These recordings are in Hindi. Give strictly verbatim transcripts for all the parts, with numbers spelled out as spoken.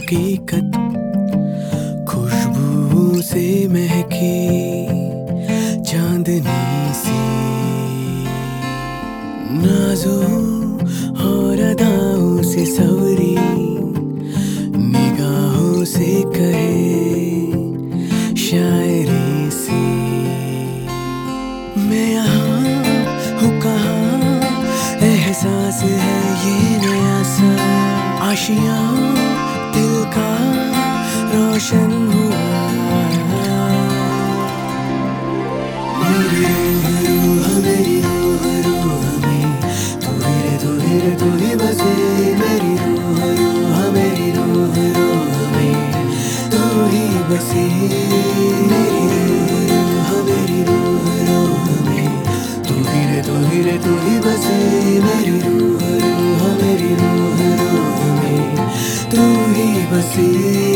हकीकत खुशबू से महकी चांदनी सी, नाजों और अदाओं से सवरी निगाहों से कहे शायरी सी। मैं यहाँ हूँ कहाँ, एहसास है ये नया सा, आशियाँ दिल का रोशन हुआ। मेरी रूह मेरी रूह रूह में तू ही रे तू ही रे तू ही बसे। मेरी रूह रूह मेरी रूह रूह में तू ही बसे। मेरी रूह मेरी रूह रूह में तू ही रे तू ही रे तू ही बसे। मेरी रूह रूह मेरी रूह रूह में तू ही बसे।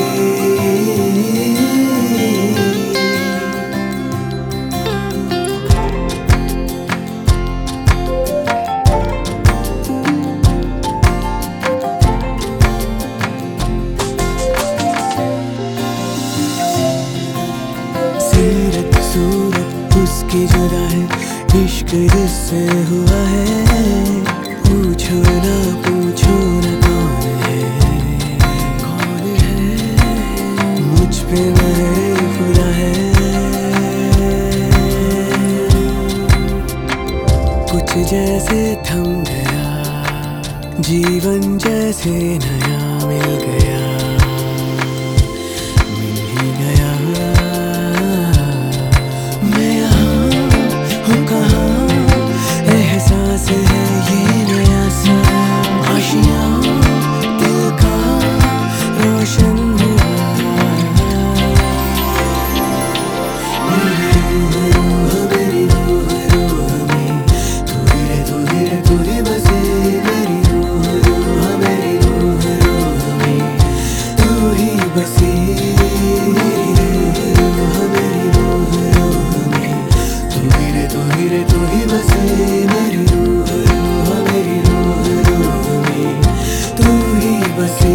सीरत सूरत उसकी जुदा है, इश्क जिससे हुआ है। पूछो ना पूछो ना कौन है, कौन है मुझ पे मेरे खुदा है। कुछ जैसे थम गया जीवन, जैसे नया मिल गया, मिल ही गया। मैं यहाँ हूँ कहाँ, एहसास है ये नया सा, आशियाँ दिल का रोशन हुआ। मेरी रूह रूह मेरी रूह रूह में तू ही रे तू ही रे तू ही बसे। मेरी रूह रूह मेरी रूह रूह में तू ही बसे। मेरी रूह मेरी रूह रूह में तू ही रे तू ही रे तू ही बसे। मेरी रूह रूह मेरी रूह रूह में तू ही बसे।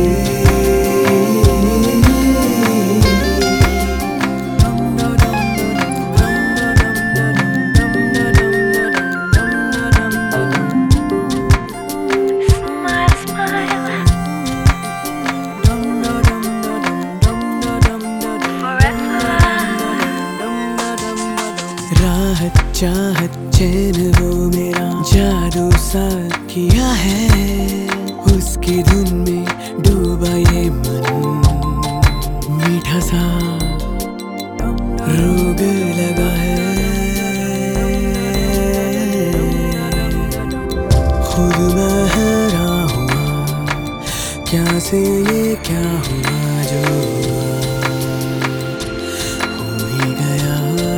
राहत चाहत चैन वो मेरा जादू सा किया है, उसकी धुन में डूबा ये मन। मीठा सा रोग लगा है, खुद मैं हैरान हुआ क्या से ये क्या हुआ जो हो ही गया।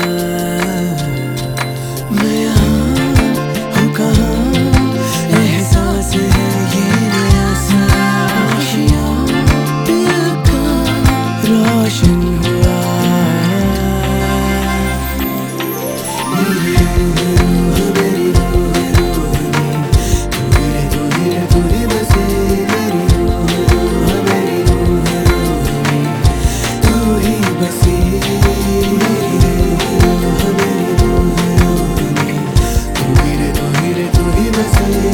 मैं यहाँ हूँ कहाँ, एहसास है ये नया सा, आशियाँ दिल का रोशन हुआ। मेरी रूह रूह मेरी रूह रूह में तू ही रे तू ही रे तू ही बसे। मेरी रूह रूह मेरी रूह रूह में तू ही बसे। मेरी रूह रूह मेरी रूह रूह में तू ही रे तू ही रे तू ही बसे।